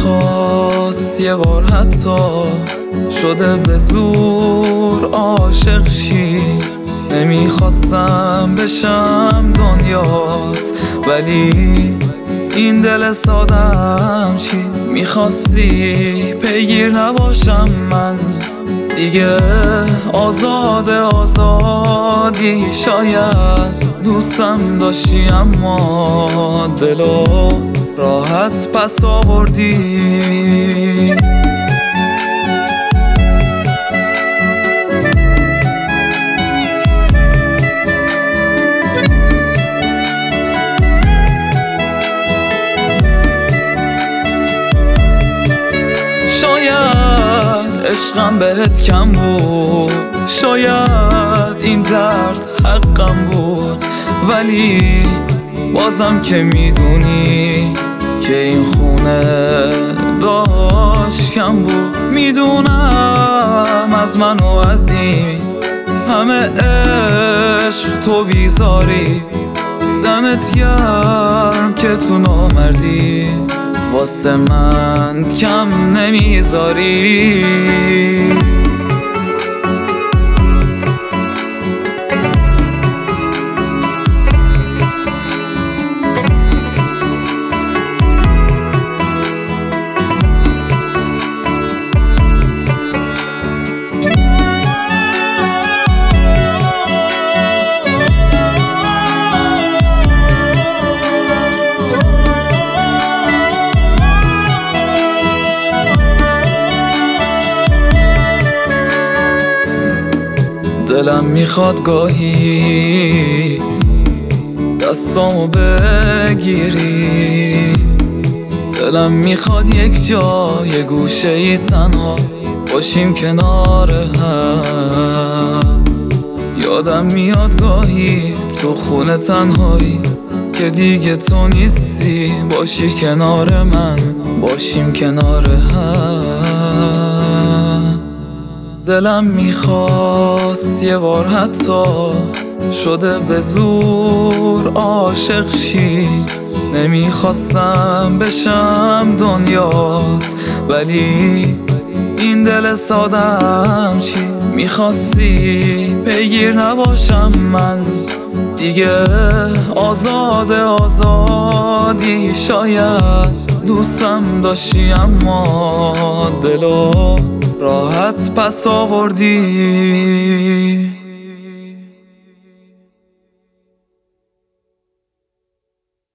میخواست یه بار حتی شده به زور عاشق شی. نمیخواستم بشم دنیات ولی این دل سادم چی؟ میخواستی پیگیر نباشم من دیگه آزادی. شاید دوستم داشتی اما دلو راحت پس آوردی. شاید عشقم بهت کم بود، شاید این درد حقم بود، ولی بازم که میدونی که این خونه داشت کم بود. میدونم از من و از این همه عشق تو بیزاری. دمت گرم که تو نامردی واسه من کم نمیذاری. دلم میخواد گاهی دستامو بگیری، دلم میخواد یک جای گوشه‌ای تنها باشیم کنار هم. یادم میاد گاهی تو خونه تنهایی که دیگه تو نیستی، باشی کنار من، باشیم کنار هم. دلم میخواست یه بار حتی شده به زور عاشق شی. نمیخواستم بشم دنیات ولی این دل سادم چی؟ میخواستی پیگیر نباشم من دیگه آزادی. شاید دوستم داشتی اما دلو راحت پس آوردی.